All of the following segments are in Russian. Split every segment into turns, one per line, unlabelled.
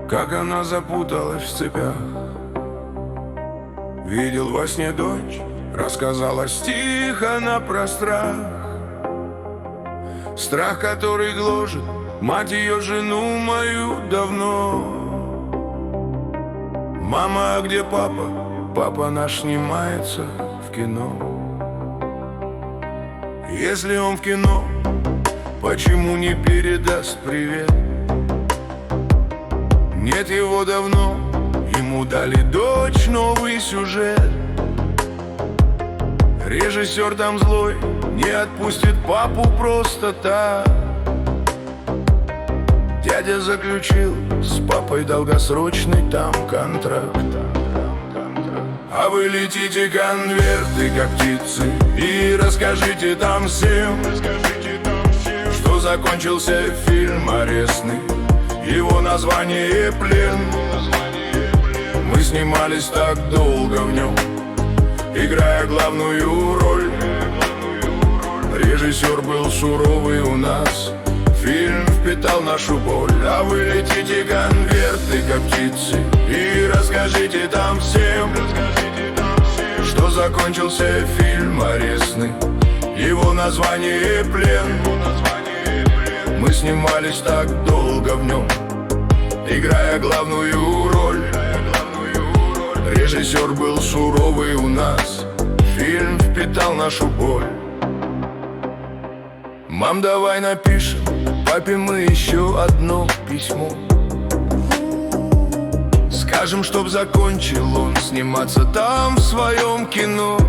как она запуталась в цепях. Видел во сне дочь, рассказала стих она про страх. Страх, который гложет мать ее, жену мою давно. Мама, а где папа? Папа наш снимается в кино. Если он в кино, почему не передаст привет? Нет его давно, ему дали дочь новый сюжет. Режиссер там злой, не отпустит папу просто так. Дядя заключил с папой долгосрочный там контракт. А вы летите конверты, как птицы, и расскажите там всем, что закончился фильм арестный, его название «Плен». Мы снимались так долго в нем, играя главную роль. Режиссер был суровый у нас, фильм впитал нашу боль. А вы летите конверты, как птицы, и расскажите там всем, что закончился фильм арестный, его название «Плен». Мы снимались так долго в нем, играя главную роль. Режиссер был суровый у нас, фильм впитал нашу боль. Мам, давай напишем папе мы еще одно письмо. Скажем, чтоб закончил он сниматься там в своем кино.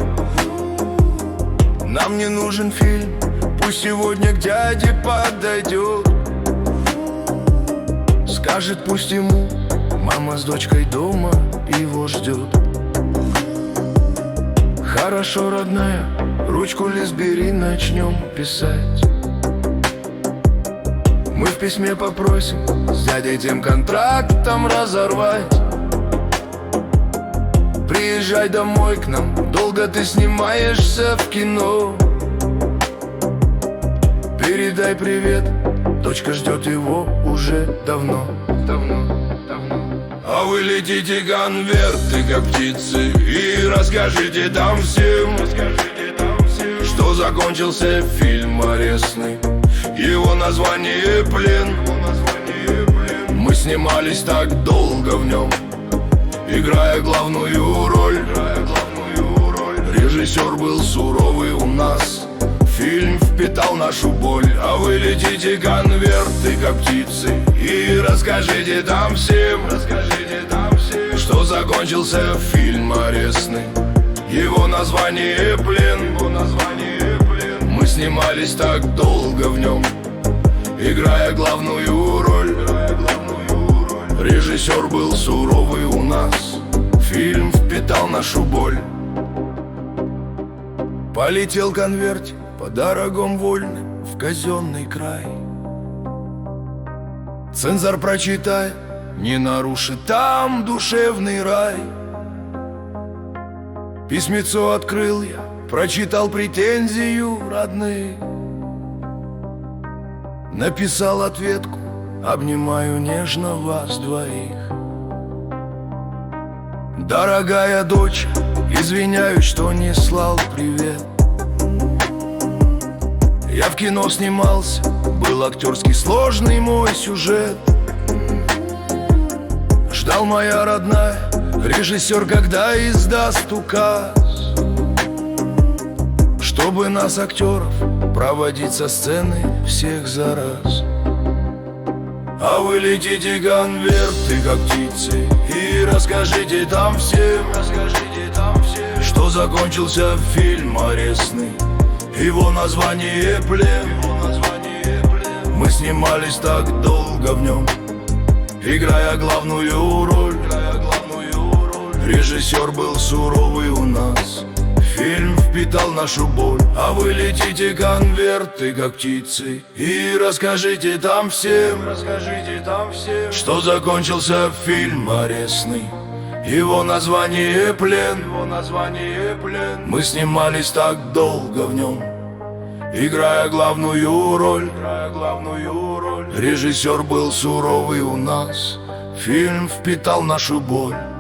Нам не нужен фильм, пусть сегодня к дяде подойдет. Скажет, пусть ему мама с дочкой дома его ждет. Хорошо, родная, ручку лист бери, начнем писать. Мы в письме попросим с дядей тем контрактом разорвать. Приезжай домой к нам, долго ты снимаешься в кино. Передай привет, дочка ждет его уже давно. А вы летите конверты, как птицы, и расскажите там всем, что закончился фильм арестный, его название «Плен». Мы снимались так долго в нем, играя главную роль. Режиссер был суровый у нас, фильм впитал нашу боль. А вы летите конверты, как птицы, и расскажите там всем, что закончился фильм арестный, его название «Плен». Мы снимались так долго в нем, играя главную роль. Режиссер был суровый у нас, фильм впитал нашу боль. Полетел конверт по дорогам вольным в казенный край. Цензор прочитает, не нарушит там душевный рай. Письмецо открыл я, прочитал претензию родных. Написал ответку: обнимаю нежно вас двоих. Дорогая дочь, извиняюсь, что не слал привет. Я в кино снимался, был актерский сложный мой сюжет. Ждал моя родная, режиссер, когда издаст указ, чтобы нас, актеров, проводить со сцены всех за раз. А вы летите конверты, как птицы, и расскажите там всем, что закончился фильм арестный, его название «Плен». Мы снимались так долго в нем, играя главную роль. Режиссер был суровый у нас, фильм впитал нашу боль. А вы летите конверты, как птицы, и расскажите там всем, что закончился фильм арестный, его название «Плен». Мы снимались так долго в нем, играя главную роль. Режиссер был суровый у нас, Фильм впитал нашу боль.